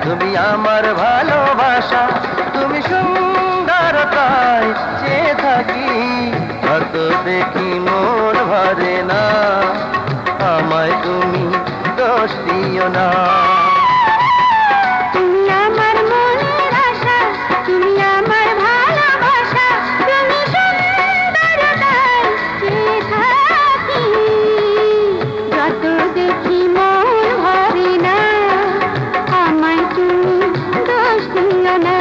তুমি আমার ভালোবাসা, তুমি সুন্দরতায় চেয়ে থাকি, কত দেখি মন ভরে না, আমায় তুমি দোষ দিও না। তুমি আমার মনের আশা, তুমি আমার ভালোবাসা, তুমি সুন্দরতায় চেয়ে থাকি, যত দেখি মন ভরে না, আমায় তুমি দোষ দিও না।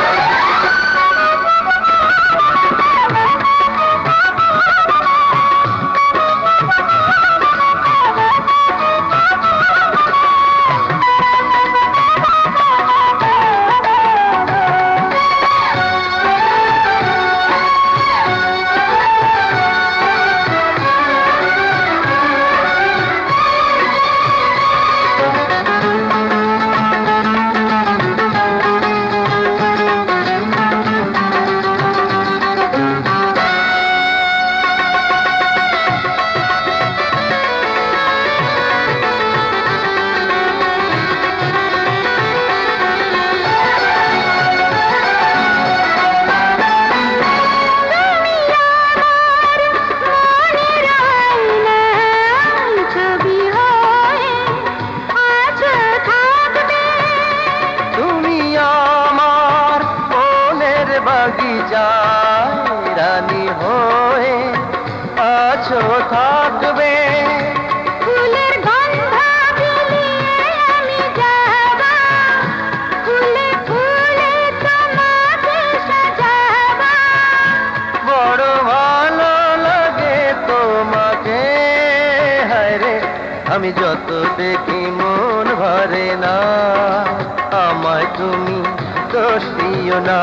বাগিচায় রানী হয়ে আছো থাকবে, ফুলের গন্ধ বিলিয়ে আমি যাব, ফুলে ফুলে তোমাকে সাজাব। বড় ভালো লাগে তোমাকে, হায় রে আমি যত দেখি মন ভরে না, আমায় তুমি দোষ দিও না।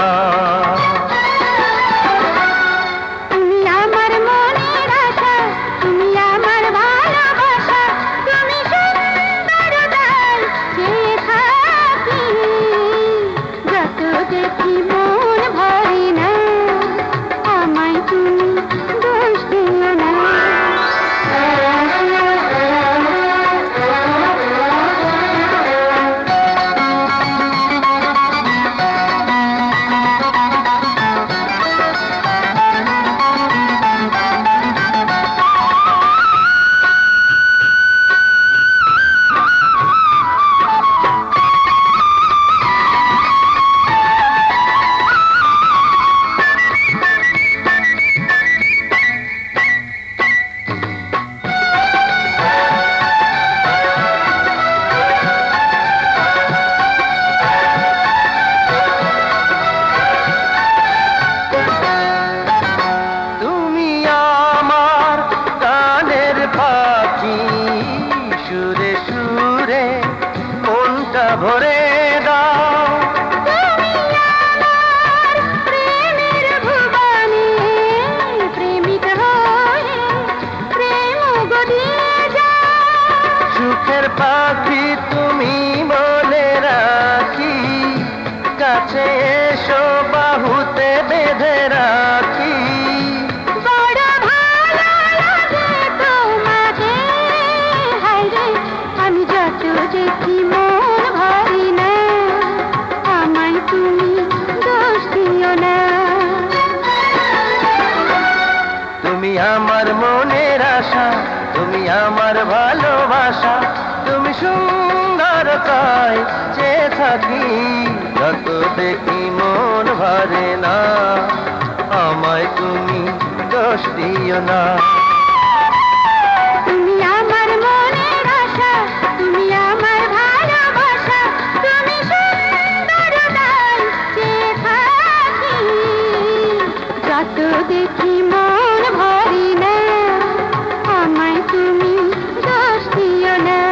তুমি আমার মনের আশা, তুমি আমার ভালোবাসা, তুমি সুন্দরতায় চেয়ে থাকি, যত দেখি মন ভরে না, আমায় তুমি দোষ দিও না। সুরে সুরে মনটা ভরে দাও, তুমি আমার প্রেমের ভুবনে প্রেমিক হয়ে প্রেম গড়িয়ে যাও। সুখের পাখি তুমি বলে রাখি, কাছে এসো বাহুতে বেঁধে রাখি। বড় ভালো লাগে তোমাকে, হায় রে আমি যত দেখি মন ভরে না, আমায় তুমি দোষ দিও না। তুমি আমার মনের আশা, তুমি আমার ভালোবাসা, তুমি সুন্দরতায় চেয়ে থাকি, যত দেখি মন ভরে না, আমায় তুমি দোষ দিও না। তুমি আমার মনের আশা, তুমি আমার ভালোবাসা, তুমি সুন্দরতায় চেয়ে থাকি, যত দেখি মন ভরে না, আমায় তুমি দোষ দিও না।